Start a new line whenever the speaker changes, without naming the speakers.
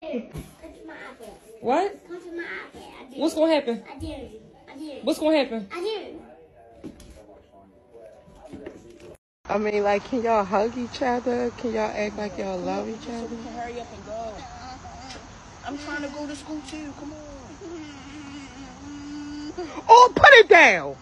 What?
Come to my iPad.
What's gonna happen?
I dare you.
What's gonna happen?
I dare you.
I mean, like, can y'all hug each other? Can y'all act like y'all love each other?
We can hurry up and go. I'm trying to go to school too. Come on.
Oh, put it down!